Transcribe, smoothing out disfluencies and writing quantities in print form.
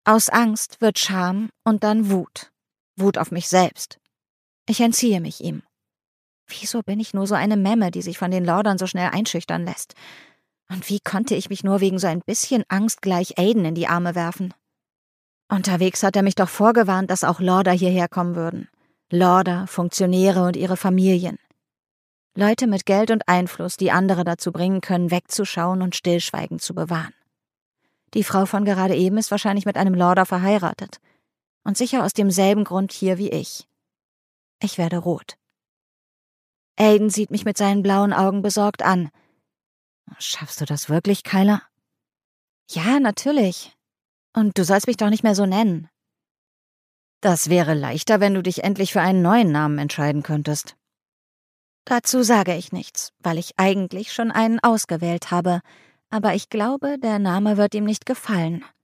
Aus Angst wird Scham und dann Wut. Wut auf mich selbst. Ich entziehe mich ihm. Wieso bin ich nur so eine Memme, die sich von den Lordern so schnell einschüchtern lässt? Und wie konnte ich mich nur wegen so ein bisschen Angst gleich Aiden in die Arme werfen? Unterwegs hat er mich doch vorgewarnt, dass auch Lorder hierher kommen würden. Lorder, Funktionäre und ihre Familien. Leute mit Geld und Einfluss, die andere dazu bringen können, wegzuschauen und Stillschweigen zu bewahren. Die Frau von gerade eben ist wahrscheinlich mit einem Lorder verheiratet. Und sicher aus demselben Grund hier wie ich. Ich werde rot. Aiden sieht mich mit seinen blauen Augen besorgt an. Schaffst du das wirklich, Kyla? Ja, natürlich. Und du sollst mich doch nicht mehr so nennen. Das wäre leichter, wenn du dich endlich für einen neuen Namen entscheiden könntest. Dazu sage ich nichts, weil ich eigentlich schon einen ausgewählt habe, aber ich glaube, der Name wird ihm nicht gefallen.